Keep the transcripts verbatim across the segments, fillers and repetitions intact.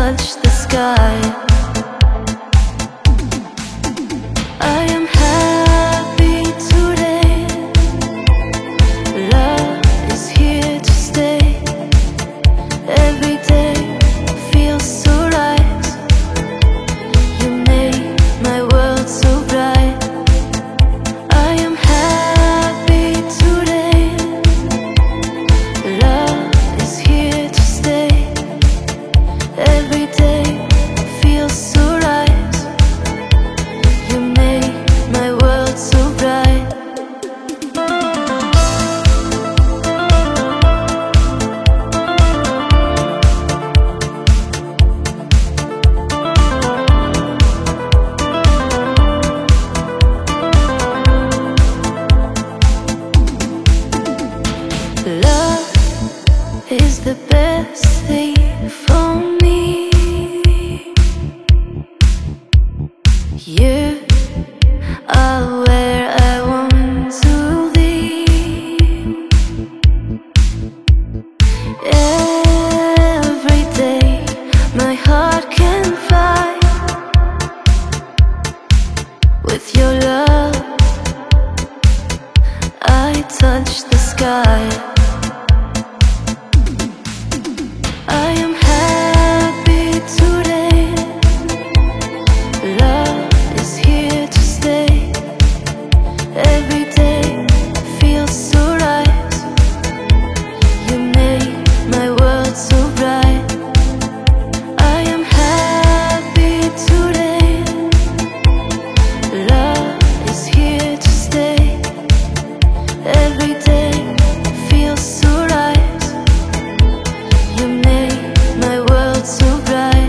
touch the sky. I am happy today. Love is here to stay. Every day feels so right. You made my world so bright. I am happy today. Love is here to stay. Every day feels so right. You made my world so bright. Love is the best thing for me. You are where I want to be. Every day my heart can fight. With your love I touch the sky. I am happy today. Love is here to stay. Every day feels so right. You made my world so bright. I am happy today. Love is here to stay. Every day feels so right. You made my world so bright.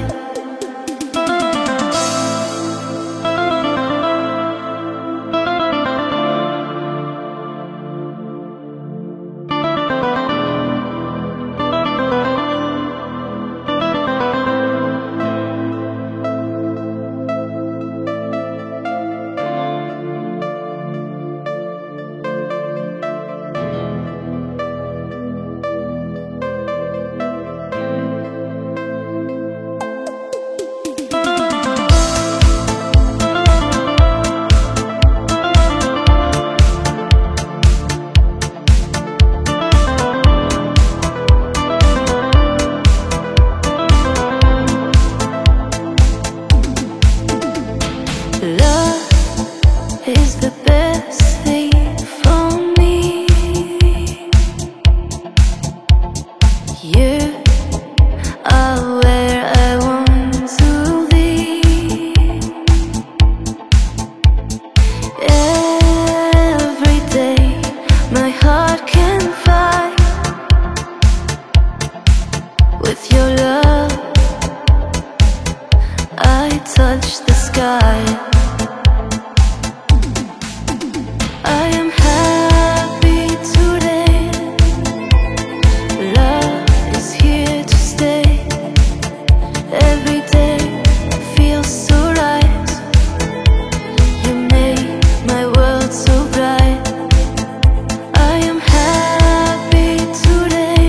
Love is the best thing for me. You are where I want to be. Every day my heart can fight. With your love I touch the sky. I am happy today. Love is here to stay. Every day feels so right. You made my world so bright. I am happy today.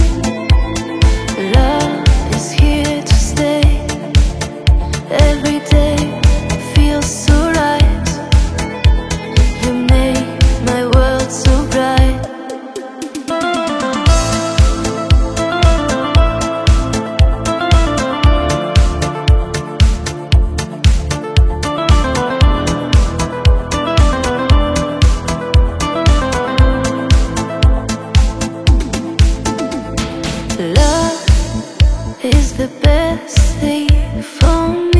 Love is here to stay. Every day feels so right. You made my world so bright. Love is the best thing for me.